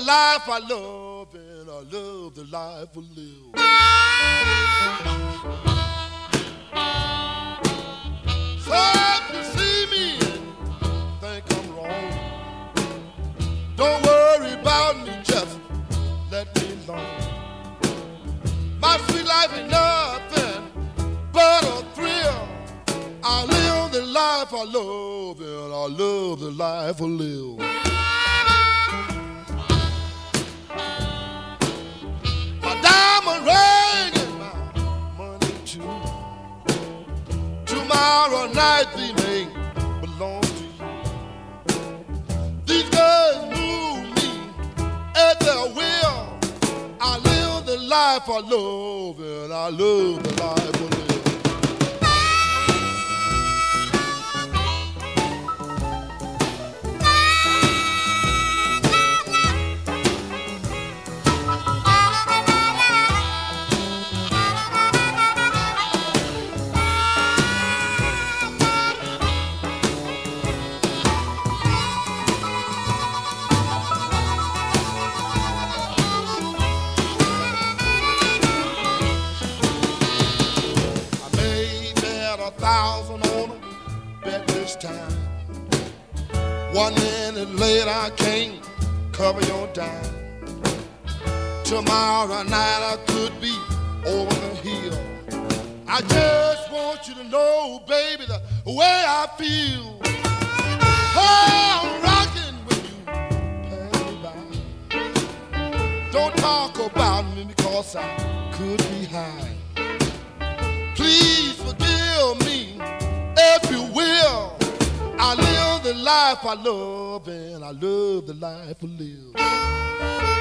life I love, and I love the life I live. So if you see me and think I'm wrong, don't worry about me, just let me alone. My sweet life ain't nothing but a thrill. I live the life I love, and I love the life I live. My diamond ring and my money too. Tomorrow night they may belong to you. These girls move me at their will. I live the life I love, and I love the life I live. One minute later I can't cover your dime. Tomorrow night I could be over the hill. I just want you to know, baby, the way I feel. Oh, I'm rocking when you pass me by. Don't talk about me because I could be high. Please forgive me if you will. I live the life I love, and I love the life I live.